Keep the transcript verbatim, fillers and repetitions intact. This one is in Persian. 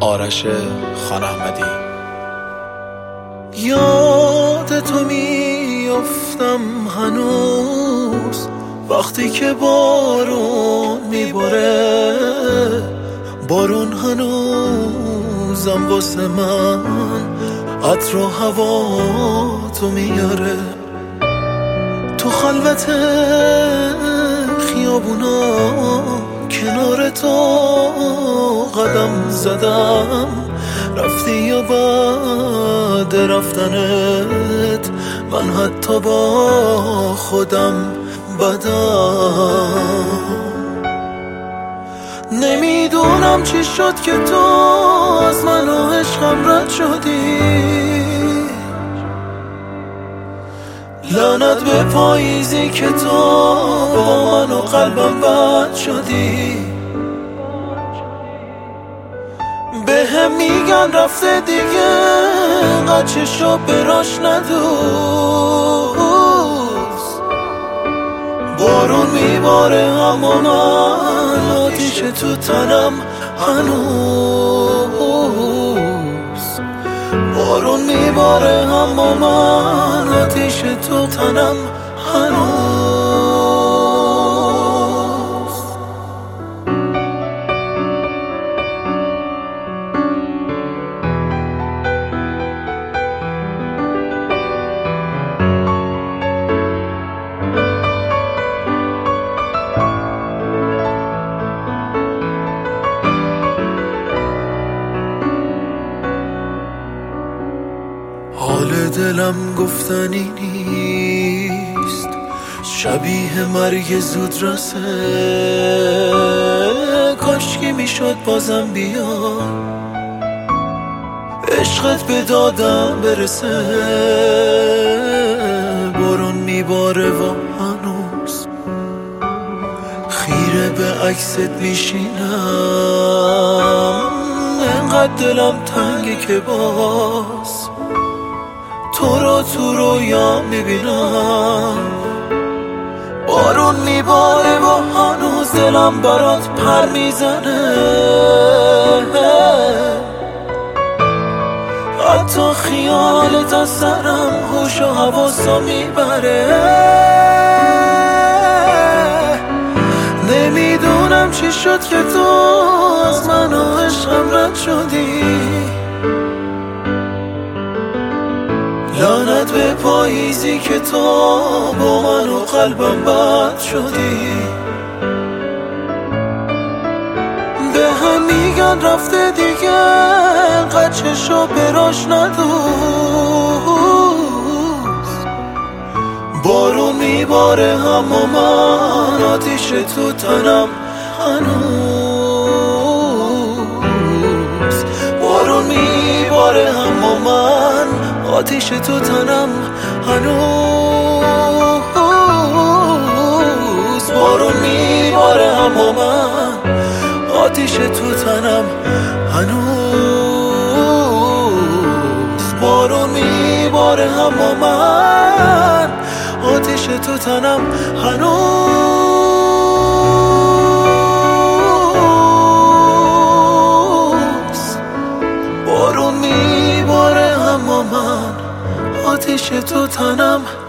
آرش خان احمدی. یاد تو میافتم هنوز وقتی که بارون میباره، بارون هنوزم واسه من عطر و هوا تو میاره. تو خلوت خیابونا کنار تو قدم زدم، رفتی یا بعد رفتنت من حتی با خودم بدم. نمیدونم چی شد که تو از من و عشقم رد شدی، لعنت به پاییزی که تو با من و قلبم بد شدی. به هم میگن رفته دیگه قچشو براش ندوز، بارون میباره اما من آتیش تو تنم هنوز. بارون میباره اما من آتیش تو تنم هنوز. حال دلم گفتنی نیست، شبیه مرگ زود رسه، کاشکی میشد بازم بیا عشقت به دادم برسه. بارون میباره و هنوز خیره به عکست میشینم، انقدر دلم تنگه که باز تو رو تو رویا میبینم. بارون میباره و هنوز دلم برات پر میزنه، حتی خیالت از سرم هوش و حواسو میبره. نمیدونم چی شد که تو از من و عشقم رد شدی، لعنت به پاییزی که تو با من و قلبم بد شدی. به هم میگن رفته دیگه قچشو براش ندوز، بارون میباره اما من آتیش تو تنم هنوز. بارون میباره اما من آتیش تو تنم هنوز. بارون میباره اما من آتیش تو تنم هنوز. بارون میباره اما من آتیش تو تنم هنوز. بارون میباره اما من آتیش تو تنم